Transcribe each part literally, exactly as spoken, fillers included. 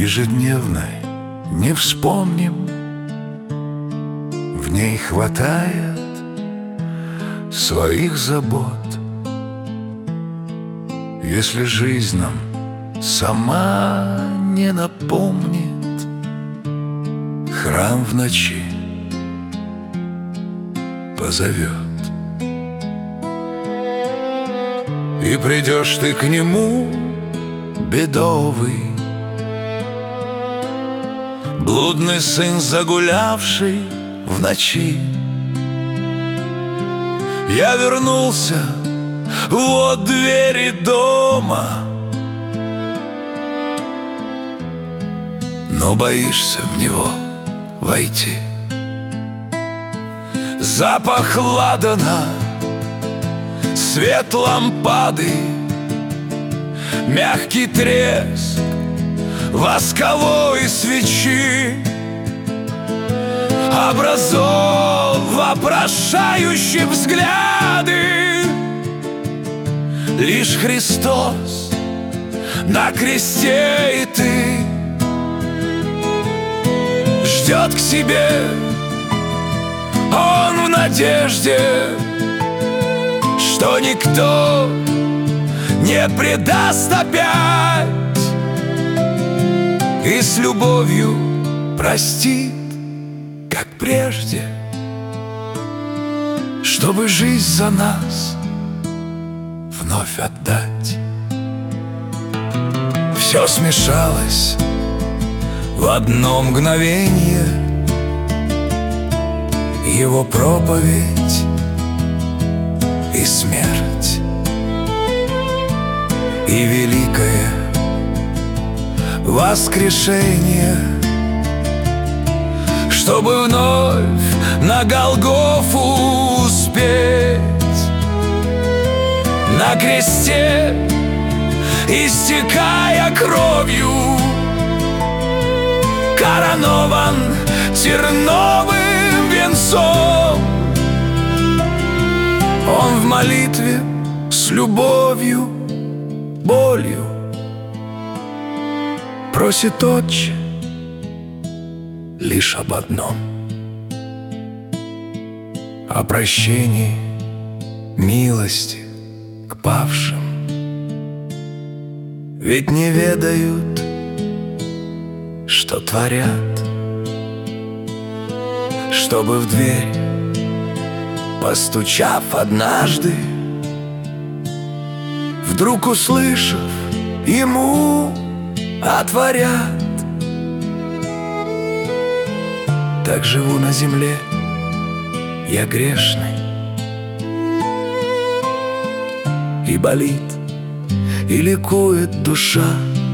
ежедневной не вспомним. В ней хватает своих забот. Если жизнь нам сама не напомнит, храм в ночи позовет. И придешь ты к нему, бедовый, блудный сын, загулявший в ночи. Я вернулся, вот двери дома, но боишься в него войти. Запах ладана, свет лампады, мягкий треск восковой свечи, образов вопрошающие взгляды. Лишь Христос на кресте, и ты ждет к себе. Он в надежде, что никто не предаст опять, и с любовью простит, как прежде, чтобы жизнь за нас вновь отдать. Все смешалось в одно мгновенье, его проповедь и смерть, и великое воскрешение, чтобы вновь на Голгофу успеть. На кресте, истекая кровью, коронован терновым венцом. Он в молитве с любовью, болью просит, Отче, лишь об одном: о прощении, милости к павшим. Ведь не ведают, что творят, чтобы в дверь, постучав однажды, вдруг услышав, ему отворят. Так живу на земле я грешный, и болит, и ликует душа,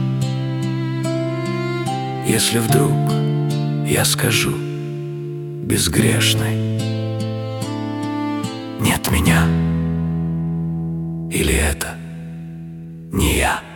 если вдруг я скажу безгрешный: нет меня, или это не я.